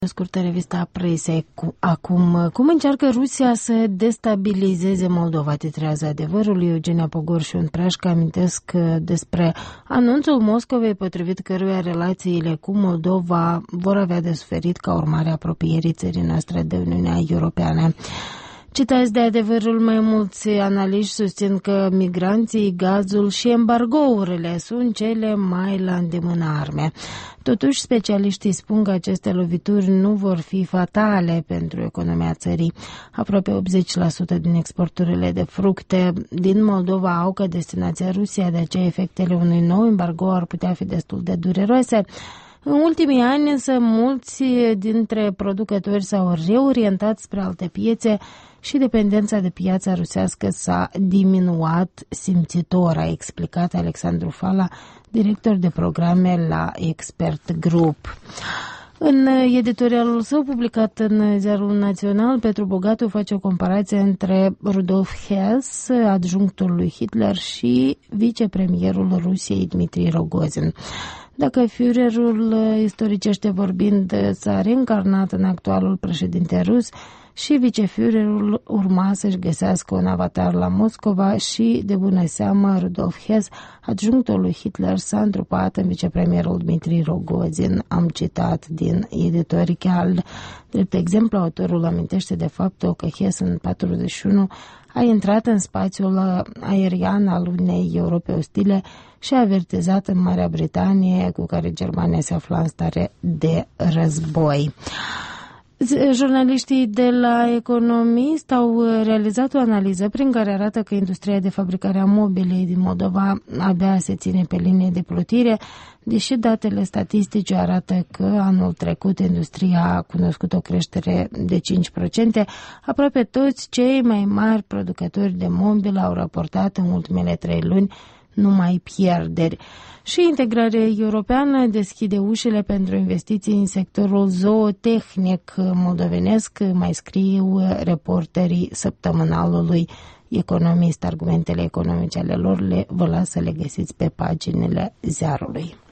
Scurtă revista presei. Acum, cum încearcă Rusia să destabilizeze Moldova? Titrează Adevărul. Eugenia Pogor și un Prașcă amintesc despre anunțul Moscovei, potrivit căruia relațiile cu Moldova vor avea de suferit ca urmare a apropierii țării noastre de Uniunea Europeană. Citați de Adevărul, mai mulți analiști susțin că migranții, gazul și embargourile sunt cele mai la îndemâna arme. Totuși, specialiștii spun că aceste lovituri nu vor fi fatale pentru economia țării. Aproape 80% din exporturile de fructe din Moldova au ca destinația Rusia, de aceea efectele unui nou embargo ar putea fi destul de dureroase. În ultimii ani, însă, mulți dintre producători s-au reorientat spre alte piețe și dependența de piața rusească s-a diminuat simțitor, a explicat Alexandru Fala, director de programe la Expert Group. În editorialul său publicat în Ziarul Național, Petru Bogatu face o comparație între Rudolf Hess, adjunctul lui Hitler, și vicepremierul Rusiei Dmitri Rogozin. Dacă Führerul, istoricește vorbind, s-a reîncarnat în actualul președinte rus, și viceführerul urma să-și găsească un avatar la Moscova și, de bună seamă, Rudolf Hess, adjunctul lui Hitler, s-a întrupat în vicepremierul Dmitri Rogozin. Am citat din editorial. Drept exemplu, autorul amintește de faptul că Hess în 1941 a intrat în spațiul aerian al unei Europe ostile și a avertizat în Marea Britanie, cu care Germania se afla în stare de război. Jurnaliștii de la Economist au realizat o analiză prin care arată că industria de fabricare a mobilei din Moldova abia se ține pe linie de plutire, deși datele statistice arată că anul trecut industria a cunoscut o creștere de 5%. Aproape toți cei mai mari producători de mobil au raportat în ultimele 3 luni numai pierderi. Și integrarea europeană deschide ușile pentru investiții în sectorul zootehnic moldovenesc, mai scriu reporterii săptămânalului Economist. Argumentele economice ale lor vă las să le găsiți pe paginile Ziarului.